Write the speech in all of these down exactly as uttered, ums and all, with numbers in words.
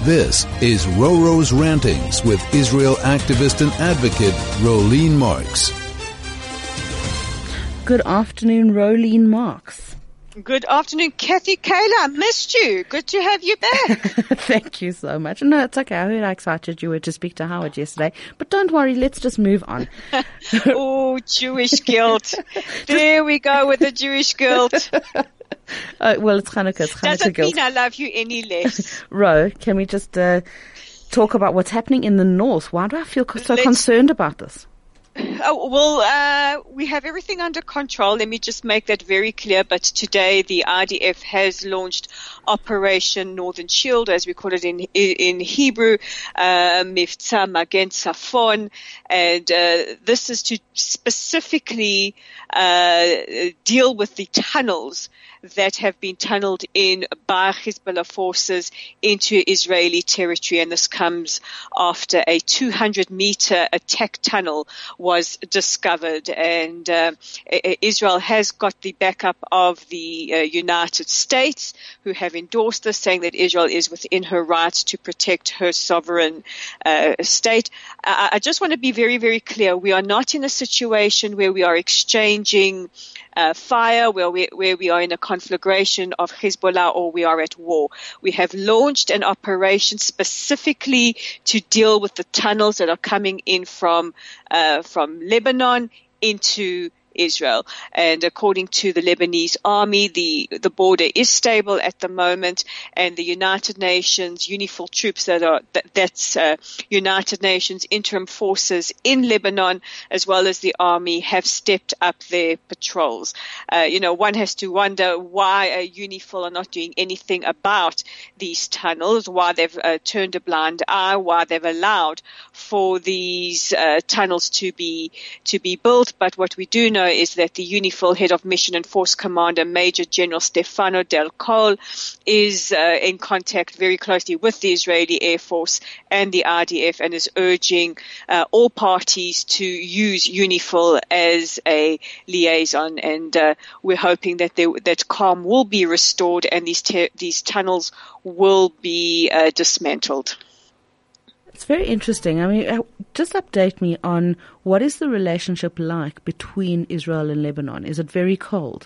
This is Roro's Rantings with Israel activist and advocate Rolene Marks. Good afternoon, Rolene Marks. Good afternoon, Kathy Kayla. I missed you. Good to have you back. Thank you so much. No, it's okay. I heard how excited you were to speak to Howard yesterday. But don't worry, let's just move on. Oh, Jewish guilt. There we go with the Jewish guilt. Uh, well, it's Hanukkah. It's Hanukkah Doesn't guilt. mean I love you any less. Ro, can we just uh, talk about what's happening in the north? Why do I feel so Let's- concerned about this? Oh, well, uh, we have everything under control. Let me just make that very clear. But today the I D F has launched Operation Northern Shield, as we call it in in Hebrew, uh, Mivtza Magen Tzafon. And uh, this is to specifically uh, deal with the tunnels that have been tunneled in by Hezbollah forces into Israeli territory. And this comes after a two hundred meter attack tunnel was discovered. And uh, Israel has got the backup of the uh, United States, who have endorsed this, saying that Israel is within her rights to protect her sovereign uh, state. I, I just want to be very, very clear. We are not in a situation where we are exchanging Uh, fire, where we, where we are in a conflagration of Hezbollah or we are at war. We have launched an operation specifically to deal with the tunnels that are coming in from, uh, from Lebanon into Israel. And according to the Lebanese army, the, the border is stable at the moment, and the United Nations UNIFIL troops that are, that, that's, uh, United Nations interim forces in Lebanon, as well as the army, have stepped up their patrols. Uh, you know, one has to wonder why uh, UNIFIL are not doing anything about these tunnels, why they've uh, turned a blind eye, why they've allowed for these uh, tunnels to be, to be built. But what we do know is that the UNIFIL head of mission and force commander, Major General Stefano Del Col, is uh, in contact very closely with the Israeli Air Force and the I D F, and is urging uh, all parties to use UNIFIL as a liaison. And uh, we're hoping that there, that calm will be restored and these te- these tunnels will be uh, dismantled. It's very interesting. I mean, just update me on what is the relationship like between Israel and Lebanon? Is it very cold?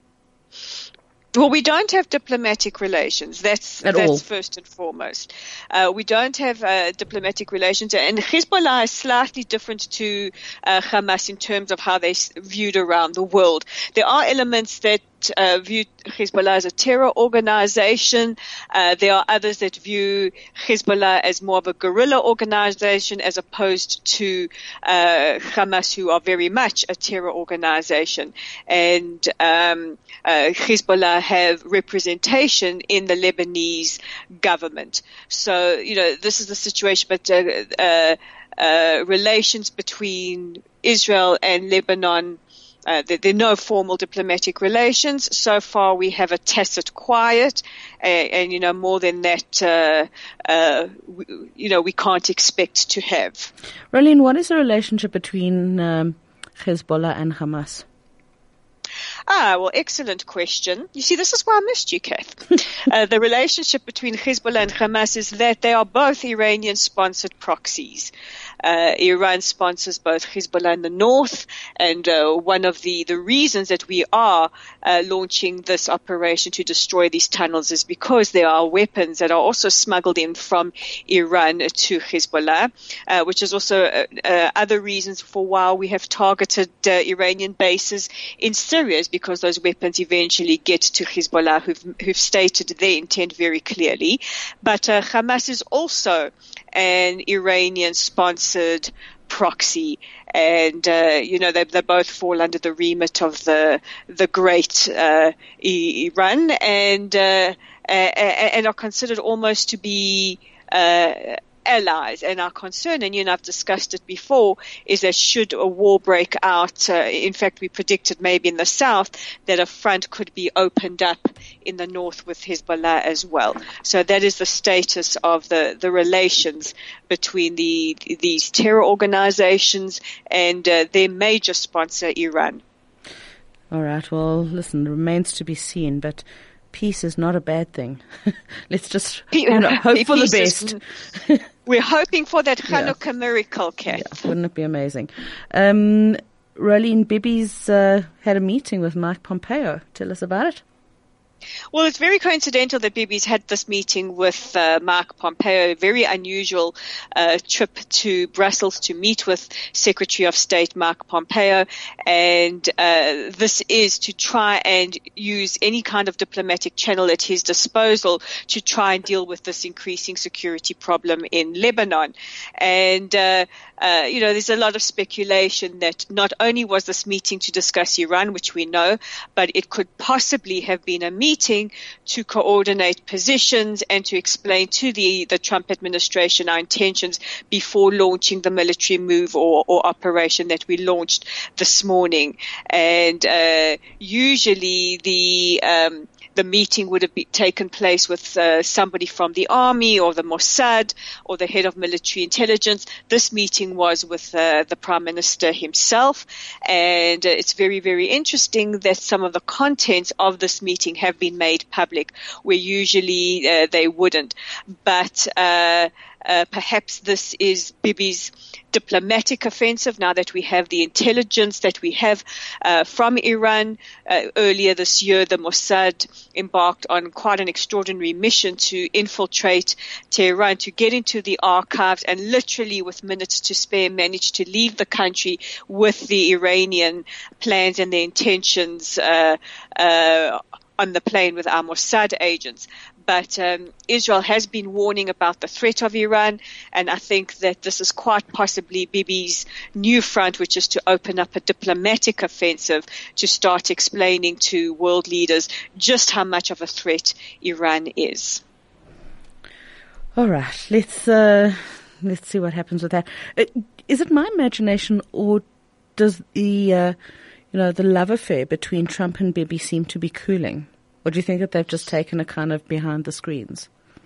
Well, we don't have diplomatic relations. That's At that's all. first and foremost. Uh, we don't have uh, diplomatic relations, and Hezbollah is slightly different to uh, Hamas in terms of how they're viewed around the world. There are elements that uh, view Hezbollah as a terror organization. Uh, there are others that view Hezbollah as more of a guerrilla organization, as opposed to uh, Hamas, who are very much a terror organization. And um, uh, Hezbollah have representation in the Lebanese government. So, you know, this is the situation, but uh, uh, uh, relations between Israel and Lebanon, Uh, there, there are no formal diplomatic relations. So far, we have a tacit quiet, and, and you know, more than that, uh, uh, we, you know, we can't expect to have. Rolene, what is the relationship between um, Hezbollah and Hamas? Ah, well, excellent question. You see, this is why I missed you, Kath. uh, the relationship between Hezbollah and Hamas is that they are both Iranian-sponsored proxies. Uh, Iran sponsors both Hezbollah in the north, and uh, one of the, the reasons that we are uh, launching this operation to destroy these tunnels is because there are weapons that are also smuggled in from Iran to Hezbollah, uh, which is also uh, uh, other reasons for why we have targeted uh, Iranian bases in Syria, is because those weapons eventually get to Hezbollah, who've, who've stated their intent very clearly. But uh, Hamas is also an Iranian-sponsored proxy, and uh, you know they they both fall under the remit of the the great uh, Iran, and uh, and are considered almost to be uh, allies. And our concern, and you know I've discussed it before, is that should a war break out, uh, in fact we predicted maybe in the south that a front could be opened up in the north with Hezbollah as well. So that is the status of the, the relations between the these terror organizations and uh, their major sponsor, Iran. All right. Well, listen, it remains to be seen, but peace is not a bad thing. Let's just you know, hope for the best. Is, we're hoping for that Hanukkah yeah. miracle, Kath. Yeah, wouldn't it be amazing? Um, Rolene, Bibi's uh, had a meeting with Mike Pompeo. Tell us about it. Well, it's very coincidental that Bibi's had this meeting with uh, Mike Pompeo, a very unusual uh, trip to Brussels to meet with Secretary of State Mike Pompeo. And uh, this is to try and use any kind of diplomatic channel at his disposal to try and deal with this increasing security problem in Lebanon. And, uh, uh, you know, there's a lot of speculation that not only was this meeting to discuss Iran, which we know, but it could possibly have been a meeting meeting to coordinate positions and to explain to the, the Trump administration our intentions before launching the military move or, or operation that we launched this morning. And uh, usually the um, the meeting would have be, taken place with uh, somebody from the army or the Mossad or the head of military intelligence. This meeting was with uh, the Prime Minister himself, and uh, it's very, very interesting that some of the contents of this meeting have been made public, where usually uh, they wouldn't. But uh, uh, perhaps this is Bibi's diplomatic offensive now that we have the intelligence that we have uh, from Iran. Uh, earlier this year, the Mossad embarked on quite an extraordinary mission to infiltrate Tehran, to get into the archives, and literally with minutes to spare managed to leave the country with the Iranian plans and their intentions uh, uh, on the plane with our Mossad agents. But um, Israel has been warning about the threat of Iran, and I think that this is quite possibly Bibi's new front, which is to open up a diplomatic offensive to start explaining to world leaders just how much of a threat Iran is. All right, let's uh, let's see what happens with that. Uh, is it my imagination, or does the uh, you know the love affair between Trump and Bibi seem to be cooling? Or do you think that they've just taken a kind of behind the screens?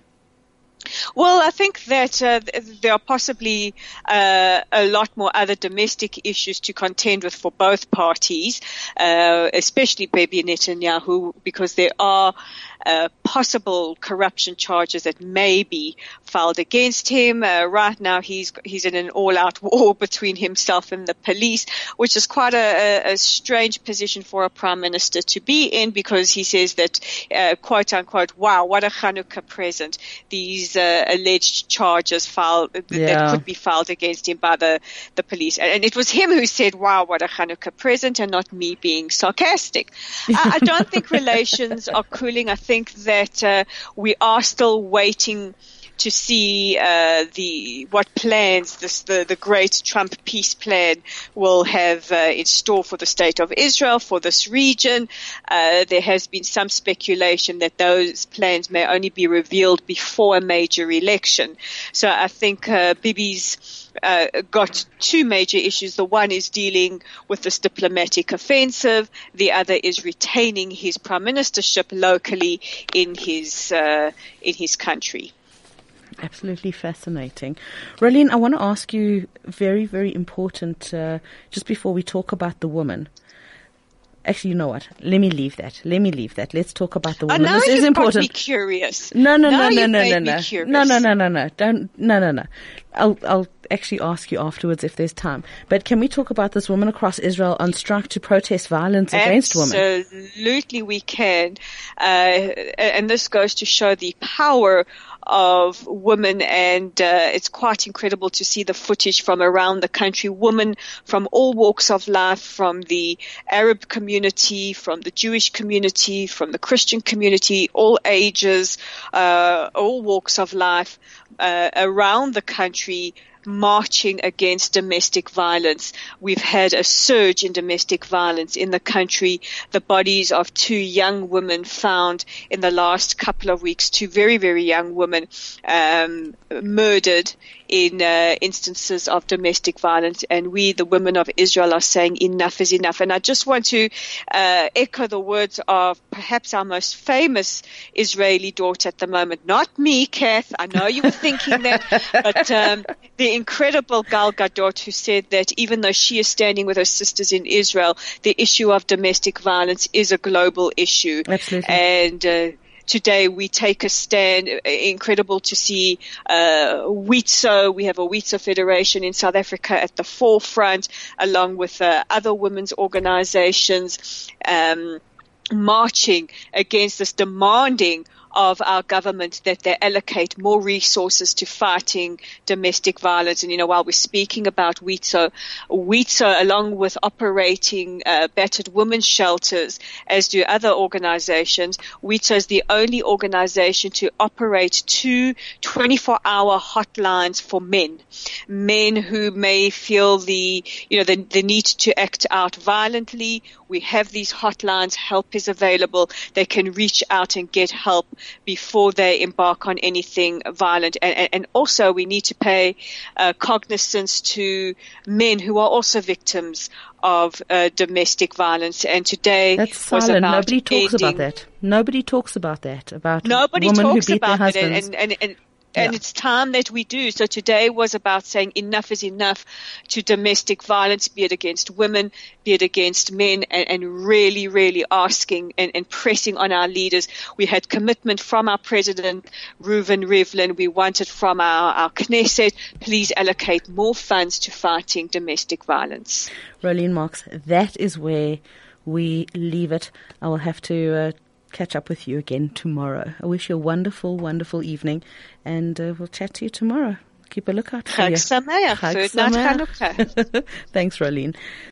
Well, I think that uh, there are possibly uh, a lot more other domestic issues to contend with for both parties, uh, especially Bibi Netanyahu, because there are uh, possible corruption charges that may be filed against him. Uh, right now, he's he's in an all-out war between himself and the police, which is quite a, a strange position for a prime minister to be in, because he says that, uh, quote unquote, wow, what a Hanukkah present. These uh, alleged charges filed th- yeah. that could be filed against him by the, the police. And, and it was him who said, wow, what a Hanukkah present, and not me being sarcastic. I, I don't think relations are cooling. I think that uh, we are still waiting to see uh, the what plans this, the the great Trump peace plan will have uh, in store for the state of Israel, for this region. Uh, there has been some speculation that those plans may only be revealed before a major election. So I think uh, Bibi's Uh, got two major issues. The one is dealing with this diplomatic offensive. The other is retaining his prime ministership locally in his uh, in his country. Absolutely fascinating. Rolene, I want to ask you very, very important, uh, just before we talk about the woman. Actually, you know what? Let me leave that. Let me leave that. Let's talk about the woman. Oh, now this you've is important. Got me curious. No, no, now no, no, no, no, no. No, no, no, no, no. Don't. No, no, no. I'll, I'll actually ask you afterwards if there's time. But can we talk about this woman across Israel on strike to protest violence against women? Absolutely, we can. Uh, and this goes to show the power of women, and uh, it's quite incredible to see the footage from around the country. Women from all walks of life, from the Arab community, from the Jewish community, from the Christian community, all ages, uh, all walks of life, uh, around the country, marching against domestic violence. We've had a surge in domestic violence in the country. The bodies of two young women found in the last couple of weeks, two very, very young women um, murdered in uh, instances of domestic violence. And we, the women of Israel, are saying enough is enough. And I just want to uh, echo the words of perhaps our most famous Israeli daughter at the moment. Not me, Kath. I know you were thinking that, but um, the incredible Gal Gadot, who said that even though she is standing with her sisters in Israel, the issue of domestic violence is a global issue. Absolutely. And uh, today we take a stand. Incredible to see uh, WITSO. We have a WITSO Federation in South Africa at the forefront, along with uh, other women's organizations, um, marching against this, demanding of our government that they allocate more resources to fighting domestic violence. And, you know, while we're speaking about WITSO, WITSO, along with operating uh, battered women's shelters, as do other organizations, WITSO is the only organization to operate two twenty-four hour hotlines for men, men who may feel the, you know, the, the need to act out violently. We have these hotlines. Help is available. They can reach out and get help before they embark on anything violent. And, and, and also we need to pay uh, cognizance to men who are also victims of uh, domestic violence. And today That's was silent. about Nobody talks ending. about that. Nobody talks about that, about Nobody women talks who beat about their it. husbands. And, and, and, Yeah. And it's time that we do. So today was about saying enough is enough to domestic violence, be it against women, be it against men, and, and really, really asking and, and pressing on our leaders. We had commitment from our president, Reuven Rivlin. We wanted from our, our Knesset, please allocate more funds to fighting domestic violence. Rolene Marks, that is where we leave it. I will have to uh, catch up with you again tomorrow. I wish you a wonderful, wonderful evening, and uh, we'll chat to you tomorrow. Keep a lookout for Chag you. Sameach. Chag Good night, Sameach. Chanukah. Thanks, Rolene.